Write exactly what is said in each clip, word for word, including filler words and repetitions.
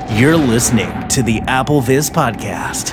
You're listening to the AppleVis Podcast.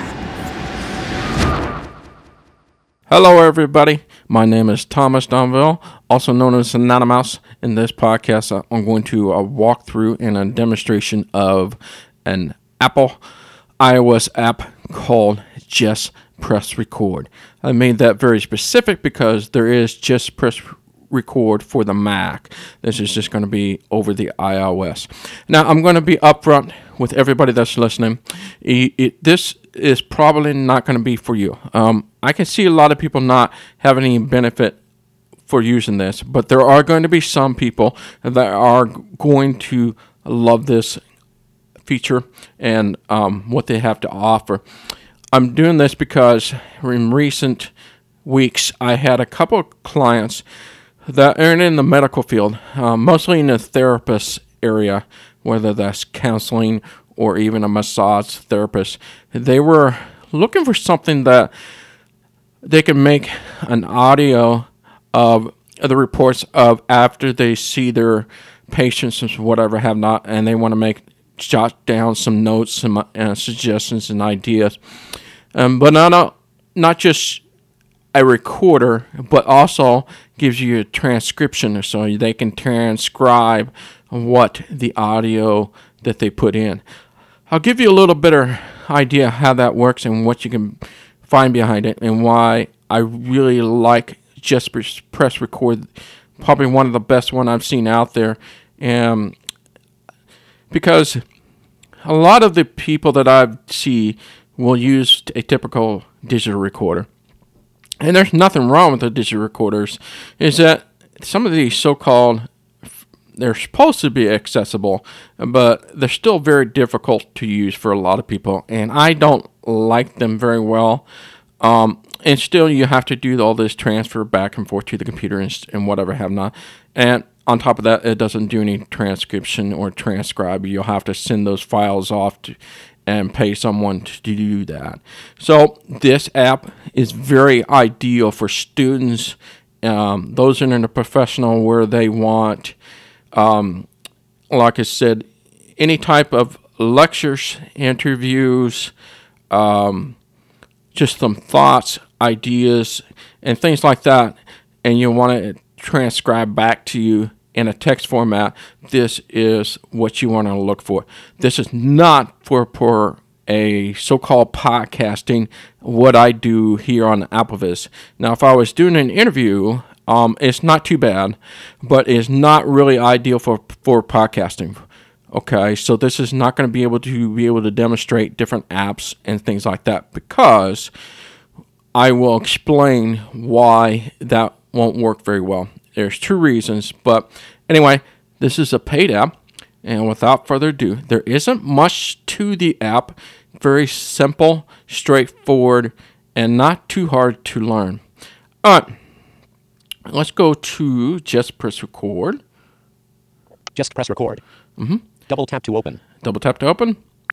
Hello, everybody. My name is Thomas Donville, also known as Anonymous. In this podcast, I'm going to uh, walk through in a demonstration of an Apple iOS app called Just Press Record. I made that very specific because there is Just Press Record for the Mac. This is just going to be over the iOS. Now, I'm going to be upfront with everybody that's listening. It, it, this is probably not going to be for you. Um, I can see a lot of people not having any benefit for using this, but there are going to be some people that are going to love this feature and um, what they have to offer. I'm doing this because in recent weeks, I had a couple of clients that are in the medical field, uh, mostly in the therapist area, whether that's counseling or even a massage therapist. They were looking for something that they could make an audio of the reports of after they see their patients and whatever have not, and they want to make jot down some notes, some uh, suggestions and ideas. Um, but not, not just a recorder, but also gives you a transcription so they can transcribe what the audio that they put in. I'll give you a little better idea how that works and what you can find behind it and why I really like Just Press Record. Probably one of the best one I've seen out there. Um, because a lot of the people that I see will use a typical digital recorder. And there's nothing wrong with the digital recorders. Is that some of these so-called, they're supposed to be accessible, but they're still very difficult to use for a lot of people. And I don't like them very well. Um, and still, you have to do all this transfer back and forth to the computer and, and whatever have not. And on top of that, it doesn't do any transcription or transcribe. You'll have to send those files off to and pay someone to do that. So this app is very ideal for students, um, those in the professional where they want, um, like I said, any type of lectures, interviews, um, just some thoughts, ideas, and things like that, and you want to transcribe back to you in a text format. This is what you want to look for. This is not for, for a so-called podcasting, what I do here on AppleVis. Now, if I was doing an interview, um, it's not too bad, but it's not really ideal for, for podcasting. Okay, so this is not going to be able to be able to demonstrate different apps and things like that because I will explain why that won't work very well. There's two reasons, but anyway, this is a paid app, and without further ado, there isn't much to the app. Very simple, straightforward, and not too hard to learn. All right, let's go to Just Press Record. Just press record. Mm-hmm. Double tap to open. Double tap to open.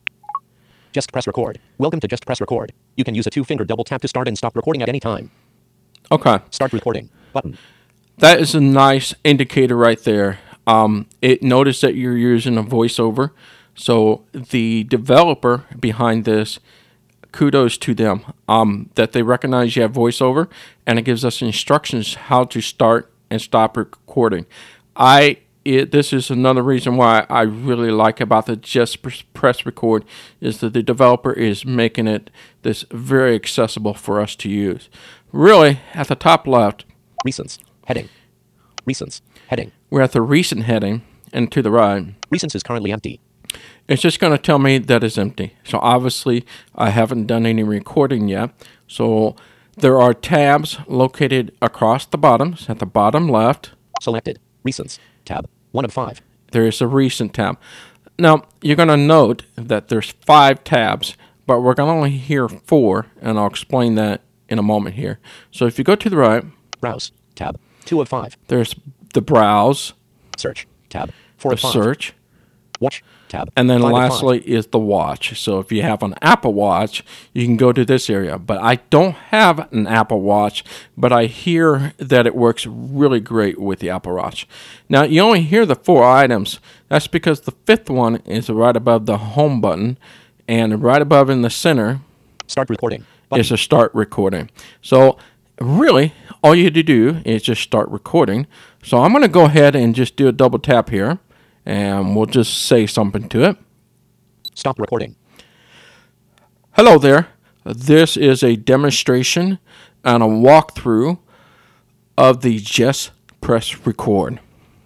Just press record. Welcome to Just Press Record. You can use a two-finger double tap to start and stop recording at any time. Okay. Start recording button. That is a nice indicator right there. Um, it noticed that you're using a voiceover. So the developer behind this, kudos to them, um, that they recognize you have voiceover, and it gives us instructions how to start and stop recording. I it, this is another reason why I really like about the Just Press Record is that the developer is making it this very accessible for us to use. Really, at the top left, Recents. Heading. Recents. Heading. We're at the recent heading, and to the right, Recents is currently empty. It's just going to tell me that it's empty. So obviously, I haven't done any recording yet. So there are tabs located across the bottom. At the bottom left, Selected. Recents. Tab. One of five. there is a recent tab. Now, you're going to note that there's five tabs, but we're going to only hear four, and I'll explain that in a moment here. So if you go to the right, Browse. Tab. Two of five. there's the browse, Search. Tab. Four the of five. search, Watch. Tab. And then Five of five. lastly is the watch. So if you have an Apple Watch, you can go to this area. But I don't have an Apple Watch, but I hear that it works really great with the Apple Watch. Now, you only hear the four items. That's because the fifth one is right above the home button, and right above in the center Start recording. Button. is a start recording. So really, all you have to do is just start recording. So I'm going to go ahead and just do a double tap here, and we'll just say something to it. Stop recording. Hello there. This is a demonstration and a walkthrough of the Just Press Record.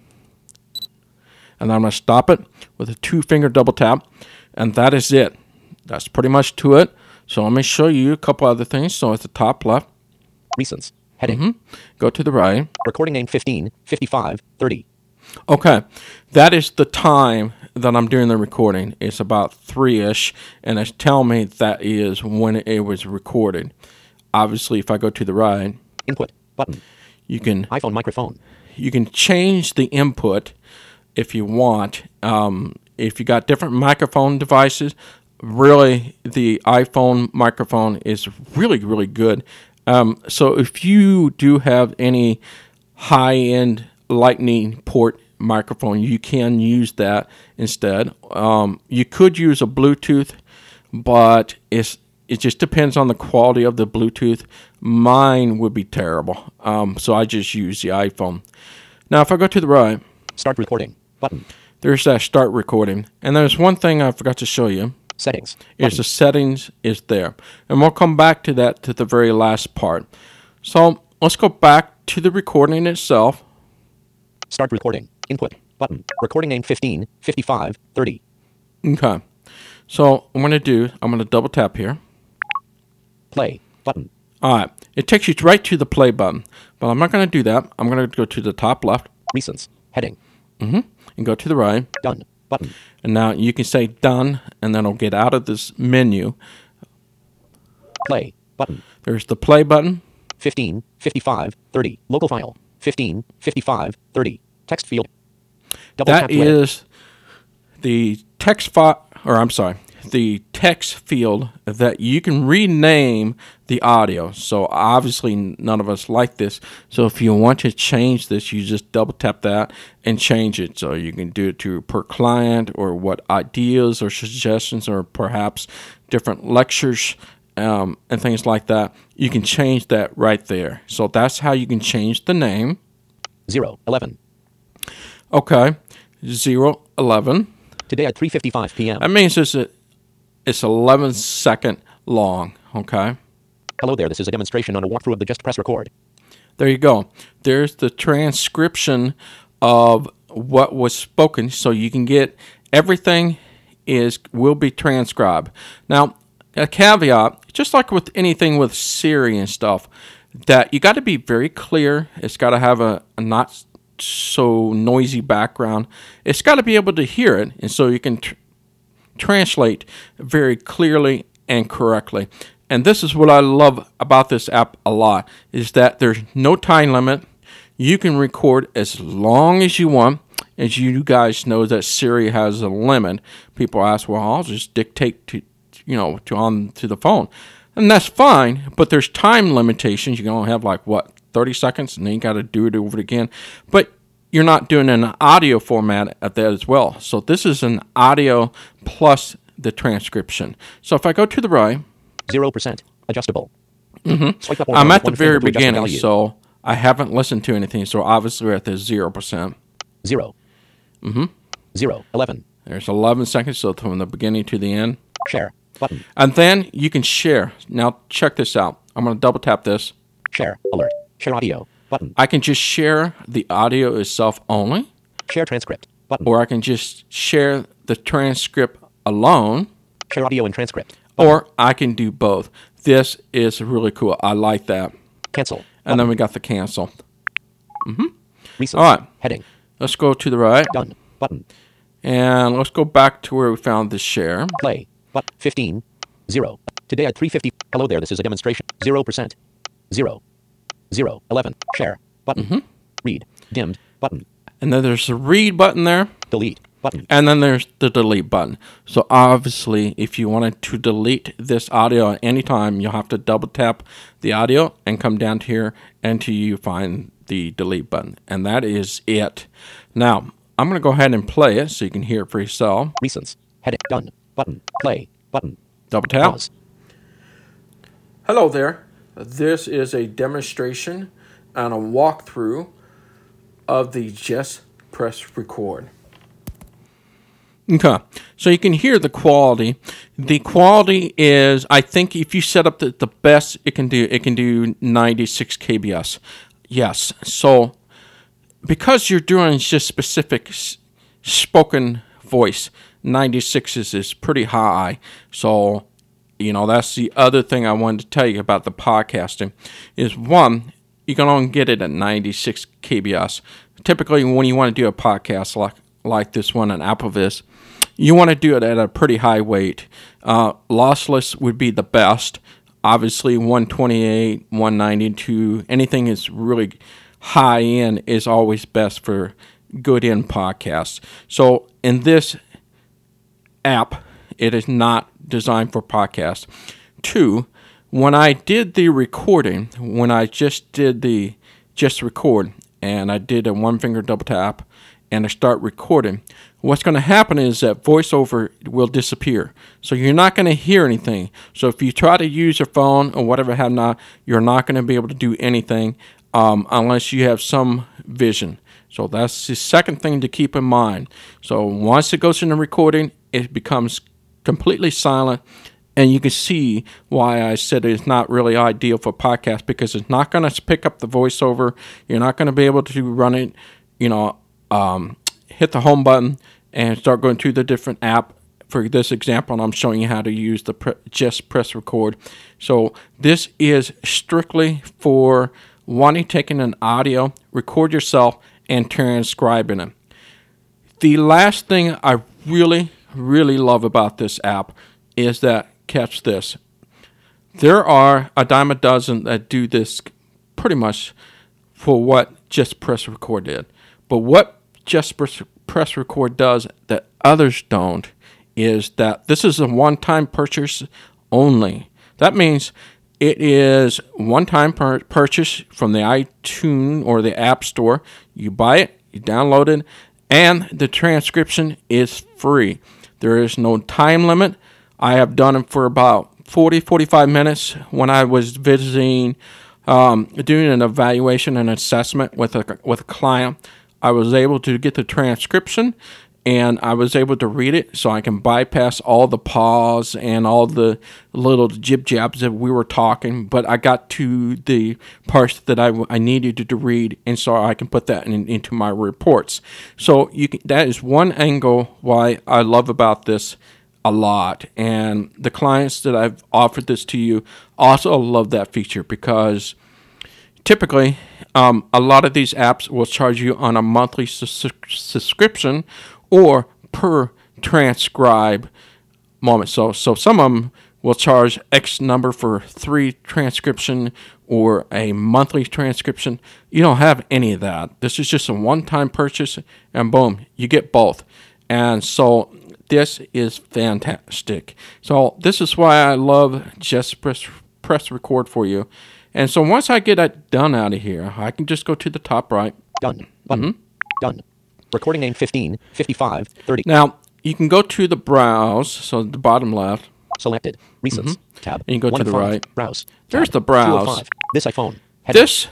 And I'm going to stop it with a two-finger double tap, and that is it. That's pretty much to it. So let me show you a couple other things. So at the top left, Recents. Heading. mm-hmm, go to the right. Recording name fifteen, fifty-five, thirty. Okay, that is the time that I'm doing the recording. It's about three-ish, and it's telling me that is when it was recorded. Obviously, if I go to the right, Input. Button. you can iPhone microphone. you can change the input if you want. Um, if you got different microphone devices, really the iPhone microphone is really, really good. Um, so if you do have any high-end Lightning port microphone, you can use that instead. Um, you could use a Bluetooth, but it's it just depends on the quality of the Bluetooth. Mine would be terrible, um, so I just use the iPhone. Now, if I go to the right, Start recording. Button. there's that start recording. And there's one thing I forgot to show you. Settings. Is Button. the settings is there. And we'll come back to that to the very last part. So let's go back to the recording itself. Start recording. Input. Button. Recording name fifteen, fifty-five, thirty. Okay. So I'm going to do, I'm going to double tap here. Play. Button. All right. It takes you right to the play button. But I'm not going to do that. I'm going to go to the top left Recents. Heading. and go to the right. Done. Button. And now you can say done, and then it'll get out of this menu. Play. Button. There's the play button. fifteen, fifty-five, thirty. Local file. fifteen, fifty-five, thirty. Text field. Double That tap to edit. is the text file, or I'm sorry, the text field that you can rename the audio. So obviously none of us like this. So if you want to change this, you just double tap that and change it. So you can do it to per client, or what ideas or suggestions, or perhaps different lectures um, and things like that. You can change that right there. So that's how you can change the name. zero, eleven. Okay, zero eleven. Today at three fifty-five p.m. That means it's a, it's eleven second long, okay? Hello there. This is a demonstration on a walkthrough of the Just Press Record. There you go. There's the transcription of what was spoken, so you can get everything is will be transcribed. Now, a caveat, just like with anything with Siri and stuff, that you got to be very clear. It's got to have a, a not so noisy background. It's got to be able to hear it, and so you can tr- translate very clearly and correctly. And this is what I love about this app a lot, is that there's no time limit. You can record as long as you want. As you guys know, that Siri has a limit. People ask, well, I'll just dictate to, you know, to on to the phone. And that's fine, but there's time limitations. You can only have like, what, thirty seconds, and then you got to do it over again. But you're not doing an audio format at that as well. So this is an audio plus the transcription. So if I go to the right, zero percent. Adjustable. Mm-hmm. Swipe up or I'm down at with the one very finger to adjust the beginning, value. so I haven't listened to anything. So obviously we're at the zero percent. Zero. Mm-hmm. Zero. Eleven. There's eleven seconds, so from the beginning to the end. Share. Button. And then you can share. Now check this out. I'm going to double tap this. Share. Alert. Share audio. Button. I can just share the audio itself only, Share transcript. Button. or I can just share the transcript alone, Share audio and transcript. or I can do both. This is really cool. I like that. Cancel. And then we got the cancel. Recent. All right. Heading. Let's go to the right, Done. Button. and let's go back to where we found the share. Play. But fifteen. Zero. Today at three fifty. Hello there. This is a demonstration. Zero percent. Zero. Zero. Eleven. Share. Button. Read. Dimmed. Button. And then there's the read button there. Delete. button. And then there's the delete button. So obviously, if you wanted to delete this audio at any time, you'll have to double tap the audio and come down to here until you find the delete button. And that is it. Now, I'm going to go ahead and play it so you can hear it for yourself. Recents. Heading. Done. Button. Play. Button. Double tap. Pause. Hello there. This is a demonstration and a walkthrough of the Just Press Record. Okay, so you can hear the quality. The quality is, I think, if you set up the, the best it can do, it can do ninety-six K B S. Yes, so because you're doing just specific s- spoken voice, ninety-six is, is pretty high. So, you know, that's the other thing I wanted to tell you about the podcasting is, one, you can only get it at ninety-six K B S. Typically, when you want to do a podcast like, like this one on AppleVis, you want to do it at a pretty high weight. Uh, lossless would be the best. Obviously, one twenty-eight, one ninety-two, anything is really high end is always best for good end podcasts. So in this app, it is not designed for podcasts. Two, when I did the recording, when I just did the just record, and I did a one finger double tap, and I start recording, what's going to happen is that voiceover will disappear. So you're not going to hear anything. So if you try to use your phone or whatever have not, you're not going to be able to do anything um, unless you have some vision. So that's the second thing to keep in mind. So once it goes into recording, it becomes completely silent. And you can see why I said it's not really ideal for podcasts, because it's not going to pick up the voiceover. You're not going to be able to run it, you know, um, hit the home button and start going to the different app. For this example, I'm showing you how to use the pre- Just Press Record. So this is strictly for wanting taking an audio, record yourself, and transcribing it. The last thing I really, really love about this app is that, catch this, there are a dime a dozen that do this pretty much for what Just Press Record did. But what Just Press, Press Record does that others don't is that this is a one-time purchase only. That means it is one-time per- purchase from the iTunes or the App Store. You buy it, you download it, and the transcription is free. There is no time limit. I have done it for about forty, forty-five minutes when I was visiting, um, doing an evaluation and assessment with a, with a client. I was able to get the transcription, and I was able to read it, so I can bypass all the pause and all the little jib-jabs that we were talking. But I got to the parts that I, I needed to, to read, and so I can put that in, into my reports. So you can, that is one angle why I love about this a lot. And the clients that I've offered this to you also love that feature, because typically, um, a lot of these apps will charge you on a monthly su- subscription or per transcribe moment. So, so some of them will charge X number for three transcription or a monthly transcription. You don't have any of that. This is just a one-time purchase, and boom, you get both. And so this is fantastic. So this is why I love Just Press, Press Record for you. And so once I get it done out of here, I can just go to the top right. Done. Button. Mm-hmm. Done. Recording name fifteen, fifty-five, thirty. Now, you can go to the browse, so the bottom left. Selected. Recents. Tab. And you go to one the of five. right. Browse. There's Tab. the browse. two oh five. This iPhone. Heading. This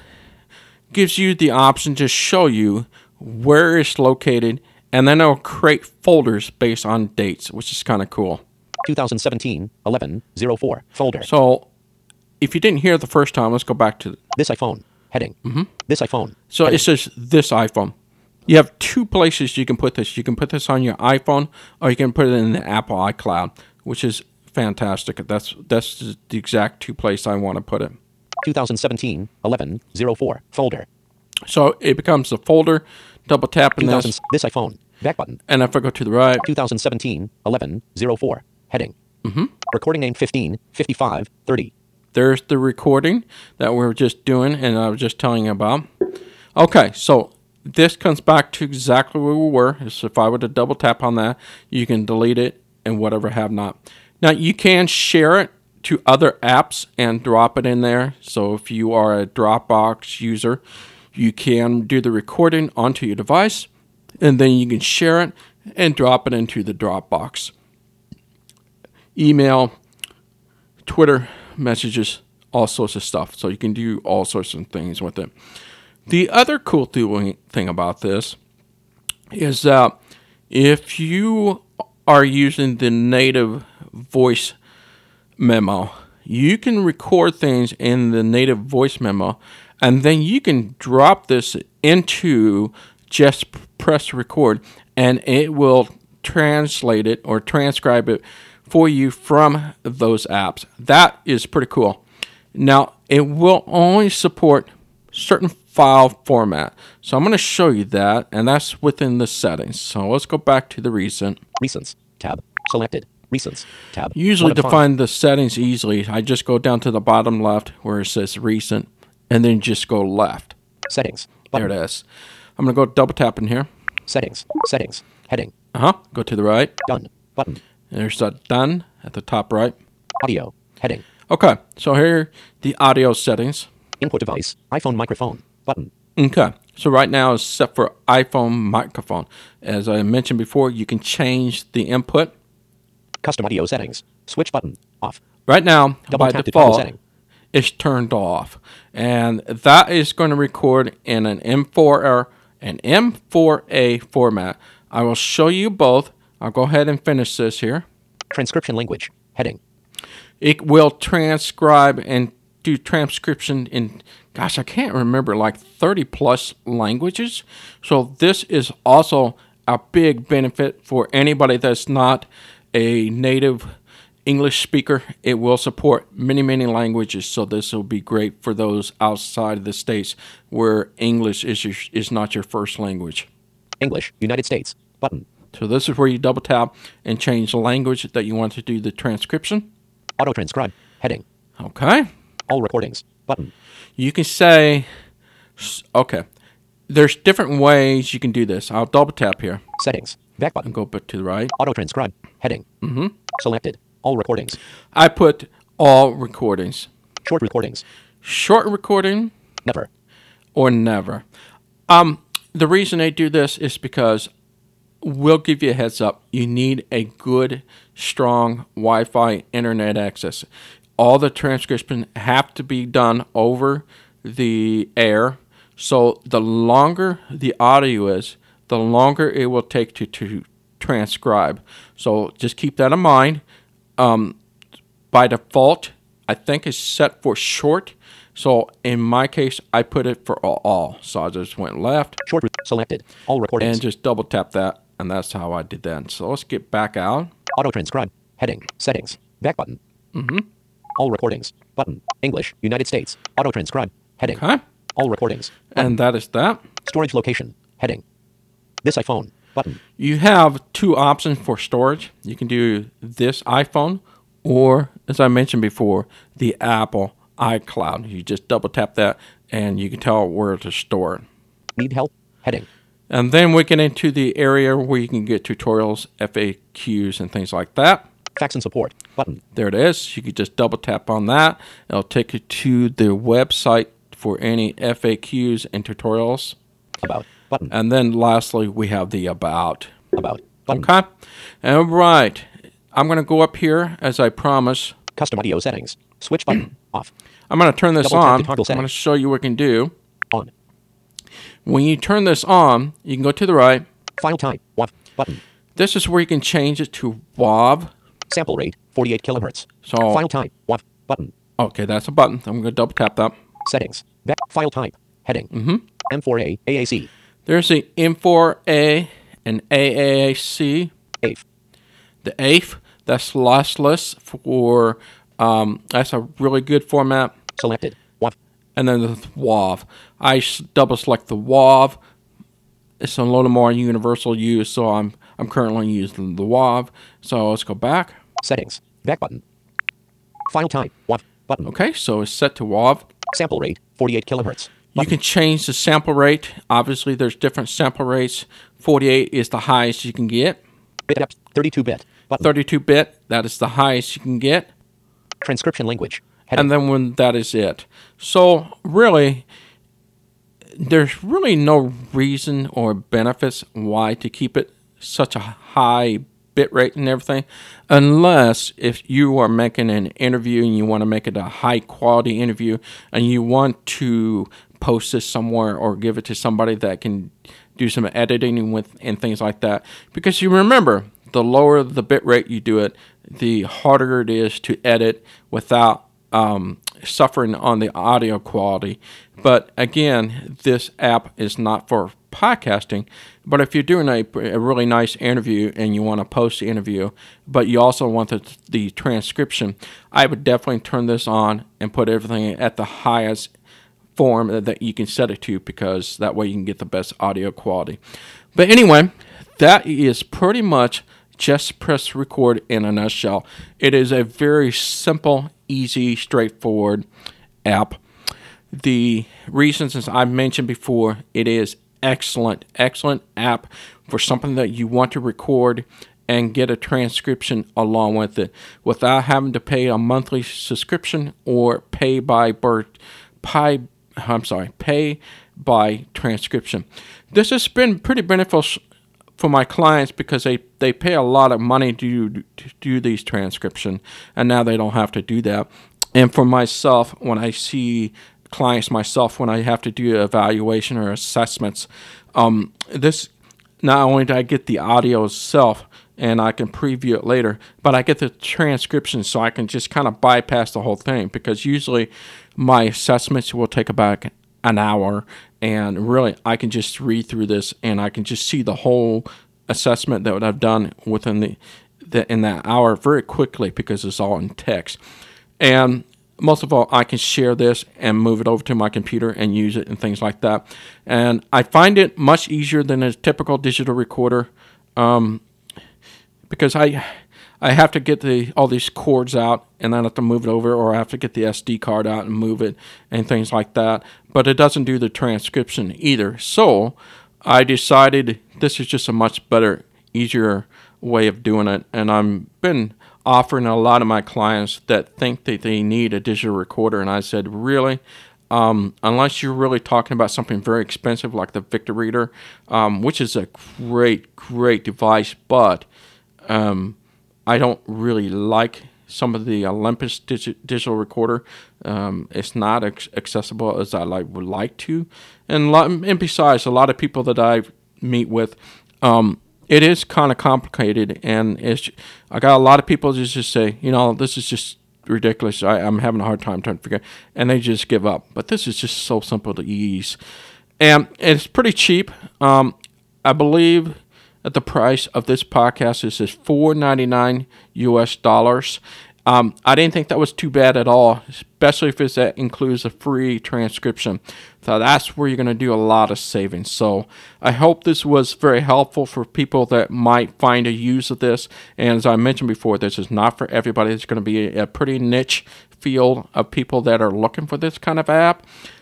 gives you the option to show you where it's located, and then it'll create folders based on dates, which is kind of cool. twenty seventeen, eleven oh four. Folder. So if you didn't hear it the first time, let's go back to This iPhone. Heading. Mm-hmm. This iPhone. So Heading. it says this iPhone. You have two places you can put this. You can put this on your iPhone, or you can put it in the Apple iCloud, which is fantastic. That's that's the exact two places I want to put it. twenty seventeen, eleven oh four. Folder. So it becomes a folder. Double tap in two thousand. this. This iPhone. Back button. And if I go to the right. twenty seventeen, eleven oh four. Heading. Mm-hmm. Recording name fifteen, fifty-five, thirty. There's the recording that we were just doing and I was just telling you about. Okay, so this comes back to exactly where we were. So if I were to double tap on that, you can delete it and whatever have not. Now, you can share it to other apps and drop it in there. So if you are a Dropbox user, you can do the recording onto your device, and then you can share it and drop it into the Dropbox. Email, Twitter messages, all sorts of stuff. So you can do all sorts of things with it. The other cool thing about this is that if you are using the native voice memo, you can record things in the native voice memo, and then you can drop this into just press record, and it will translate it or transcribe it for you from those apps. That is pretty cool. Now, it will only support certain file format. So I'm going to show you that, and that's within the settings. So let's go back to the recent. Recents. Tab. Selected. Recents. Tab. Usually One to of find the settings easily, I just go down to the bottom left where it says recent, and then just go left. Settings. There Button. it is. I'm going to go double tap in here. Settings. Settings. Heading. Uh-huh. Go to the right. Done. Button. There's that done at the top right. Audio. Heading. Okay. So here are the audio settings. Input device. iPhone microphone. Button. Okay. So right now it's set for iPhone microphone. As I mentioned before, you can change the input. Custom audio settings. Switch button. Off. Right now, Double by tap to toggle default, setting. it's turned off. And that is going to record in an M four A, an M four A format. I will show you both. I'll go ahead and finish this here. Transcription language. Heading. It will transcribe and do transcription in, gosh, I can't remember, like thirty plus languages. So this is also a big benefit for anybody that's not a native English speaker. It will support many, many languages. So this will be great for those outside of the States where English is your, is not your first language. English. United States. Button. So this is where you double tap and change the language that you want to do the transcription. Auto transcribe. Heading. Okay. All recordings. Button. You can say, okay, there's different ways you can do this. I'll double tap here Settings. Back and button. go back to the right. Auto transcribe. Heading. Mm-hmm. Selected. All recordings. I put all recordings. Short recordings. Short recording Never. or never. Um, the reason they do this is because we'll give you a heads up. You need a good, strong Wi-Fi internet access. All the transcription have to be done over the air. So the longer the audio is, the longer it will take to, to transcribe. So just keep that in mind. Um, by default, I think it's set for short. So in my case, I put it for all. So I just went left. Short. Re- selected. All recordings. And just double tap that. And that's how I did that. So let's get back out. Auto transcribe. Heading. Settings. Back button. Mm-hmm. All recordings. Button. English. United States. Auto transcribe. Heading. Okay. All recordings. Button. And that is that. Storage location. Heading. This iPhone. Button. You have two options for storage. You can do this iPhone or, as I mentioned before, the Apple iCloud. You just double tap that and you can tell where to store it. Need help. Heading. And then we get into the area where you can get tutorials, F A Qs, and things like that. Fax and support. Button. There it is. You can just double tap on that. It'll take you to the website for any F A Qs and tutorials. About. Button. And then lastly, we have the About. About. Button. Okay? All right. I'm going to go up here, as I promised. Custom audio settings. Switch button. Off. I'm going to turn this Double tap on. to toggle I'm going setting. to show you what we can do. On. When you turn this on, you can go to the right. File type. W A V. Button. This is where you can change it to W A V. Sample rate. forty-eight kilohertz. So, File type. W A V. Button. okay, that's a button. I'm going to double tap that. Settings. Back. File type. Heading. Mm-hmm. M four A. A A C. There's the M four A and A A C. A F. The A F, that's lossless for, um, that's a really good format. Selected. W A V. And then the W A V. I s- double select the W A V. It's a little more universal use, so I'm I'm currently using the W A V. So let's go back. Settings. Back button. File type. W A V. Button. Okay, so it's set to W A V. Sample rate. forty-eight kilohertz. You can change the sample rate. Obviously, there's different sample rates. forty-eight is the highest you can get. Bit depth, thirty-two bit. Button. thirty-two bit, that is the highest you can get. Transcription language. Heading. And then when that is it. So really, there's really no reason or benefits why to keep it such a high bit rate and everything, unless if you are making an interview and you want to make it a high quality interview and you want to post this somewhere or give it to somebody that can do some editing with and things like that. Because you remember, the lower the bit rate you do it, the harder it is to edit without um, suffering on the audio quality. But again, this app is not for podcasting. But if you're doing a, a really nice interview and you want to post the interview, but you also want the, the transcription, I would definitely turn this on and put everything at the highest form that you can set it to, because that way you can get the best audio quality. But anyway, that is pretty much Just Press Record in a nutshell. It is a very simple, easy, straightforward app. The reasons, as I mentioned before, it is excellent, excellent app for something that you want to record and get a transcription along with it without having to pay a monthly subscription or pay by birth, pay, I'm sorry, pay by transcription. This has been pretty beneficial for my clients because they, they pay a lot of money to, to do these transcription, and now they don't have to do that. And for myself, when I see clients myself, when I have to do evaluation or assessments, um, this not only do I get the audio itself and I can preview it later, but I get the transcription so I can just kind of bypass the whole thing, because usually my assessments will take about an hour, and really I can just read through this and I can just see the whole assessment that I've done within the, the in that hour very quickly, because it's all in text. And most of all, I can share this and move it over to my computer and use it and things like that. And I find it much easier than a typical digital recorder, um, because I I have to get the all these cords out and then I have to move it over, or I have to get the S D card out and move it and things like that. But it doesn't do the transcription either. So I decided this is just a much better, easier way of doing it. And I've been offering a lot of my clients that think that they need a digital recorder, and I said, really? Um, unless you're really talking about something very expensive like the Victor Reader, um, which is a great, great device, but um, I don't really like some of the Olympus digi- digital recorder. Um, it's not as accessible as I like, would like to. And, lot, and besides, a lot of people that I meet with, um, it is kind of complicated, and it's, I got a lot of people just, just say, you know, this is just ridiculous. I, I'm having a hard time trying to figure it, and they just give up. But this is just so simple to use. And it's pretty cheap. Um, I believe that the price of this podcast is, is four ninety-nine U S dollars. Um, I didn't think that was too bad at all, especially if it's, that includes a free transcription. So that's where you're going to do a lot of savings. So I hope this was very helpful for people that might find a use of this. And as I mentioned before, this is not for everybody. It's going to be a pretty niche field of people that are looking for this kind of app.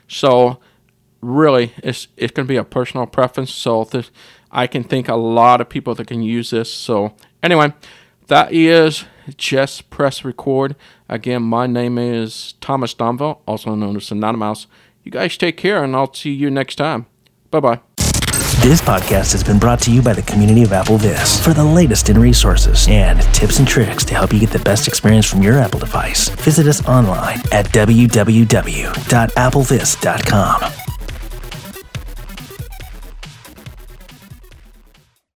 So really, it's it's going to be a personal preference. So this, I can think a lot of people that can use this. So anyway, that is Just Press Record. Again, my name is Thomas Donville, also known as Anonymous. You guys take care, and I'll see you next time. Bye-bye. This podcast has been brought to you by the community of AppleVis. For the latest in resources and tips and tricks to help you get the best experience from your Apple device, visit us online at w w w dot apple vis dot com.